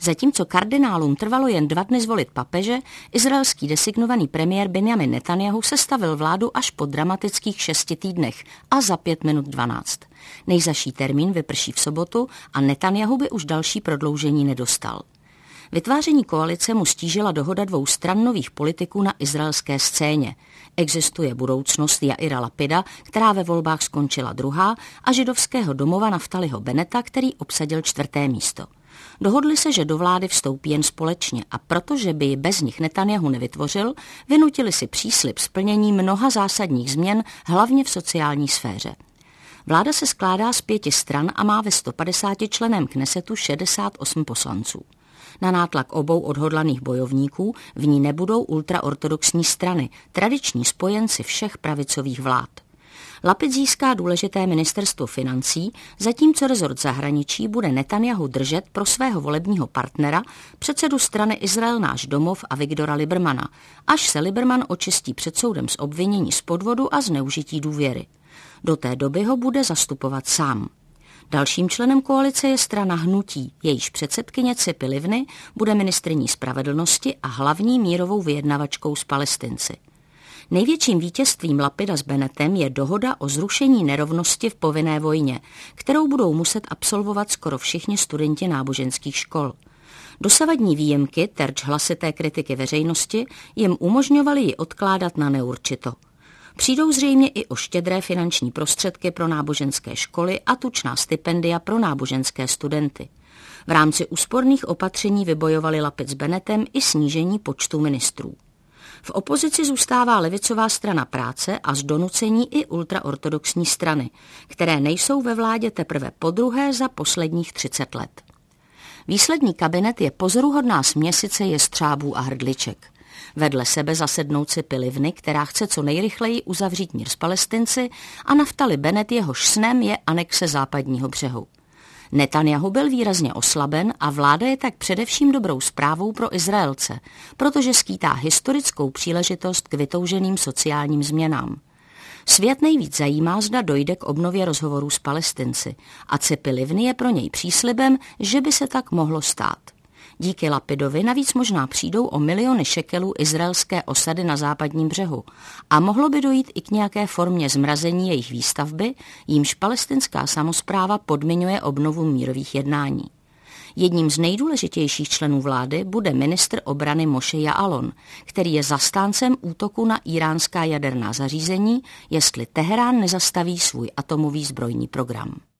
Zatímco kardinálům trvalo jen 2 dny zvolit papeže, izraelský designovaný premiér Benjamin Netanjahu sestavil vládu až po dramatických 6 týdnech a za 5 minut 12. Nejzazší termín vyprší v sobotu a Netanjahu by už další prodloužení nedostal. Vytváření koalice mu stížila dohoda 2 stran nových politiků na izraelské scéně. Existuje budoucnost Jaira Lapida, která ve volbách skončila 2., a židovského domova Naftaliho Beneta, který obsadil 4. místo. Dohodli se, že do vlády vstoupí jen společně a protože by ji bez nich Netanjahu nevytvořil, vynutili si příslib splnění mnoha zásadních změn, hlavně v sociální sféře. Vláda se skládá z 5 stran a má ve 150členném Knesetu 68 poslanců. Na nátlak obou odhodlaných bojovníků v ní nebudou ultraortodoxní strany, tradiční spojenci všech pravicových vlád. Lapid získá důležité ministerstvo financí, zatímco rezort zahraničí bude Netanjahu držet pro svého volebního partnera, předsedu strany Izrael náš domov Avigdora Liebermana, až se Lieberman očistí před soudem z obvinění z podvodu a zneužití důvěry. Do té doby ho bude zastupovat sám. Dalším členem koalice je strana Hnutí, jejíž předsedkyně Tzipi Livni bude ministryní spravedlnosti a hlavní mírovou vyjednavačkou s Palestinci. Největším vítězstvím Lapida s Bennetem je dohoda o zrušení nerovnosti v povinné vojně, kterou budou muset absolvovat skoro všichni studenti náboženských škol. Dosavadní výjimky, terč hlasité kritiky veřejnosti, jim umožňovaly ji odkládat na neurčito. Přijdou zřejmě i o štědré finanční prostředky pro náboženské školy a tučná stipendia pro náboženské studenty. V rámci úsporných opatření vybojovali Lapid s Bennettem i snížení počtu ministrů. V opozici zůstává levicová strana práce a z donucení i ultraortodoxní strany, které nejsou ve vládě teprve podruhé za posledních 30 let. Výsledný kabinet je pozoruhodná směsice jestřábů a hrdliček. Vedle sebe zasednou Tzipi Livni, která chce co nejrychleji uzavřít mír s Palestinci, a Naftali Bennett, jehož snem je anexe západního břehu. Netanjahu byl výrazně oslaben a vláda je tak především dobrou zprávou pro Izraelce, protože skýtá historickou příležitost k vytouženým sociálním změnám. Svět nejvíc zajímá, zda dojde k obnově rozhovorů s Palestinci a Tzipi Livni je pro něj příslibem, že by se tak mohlo stát. Díky Lapidovi navíc možná přijdou o miliony šekelů izraelské osady na západním břehu a mohlo by dojít i k nějaké formě zmrazení jejich výstavby, jímž palestinská samospráva podmiňuje obnovu mírových jednání. Jedním z nejdůležitějších členů vlády bude ministr obrany Moshe Ya'alon, který je zastáncem útoku na íránská jaderná zařízení, jestli Teherán nezastaví svůj atomový zbrojní program.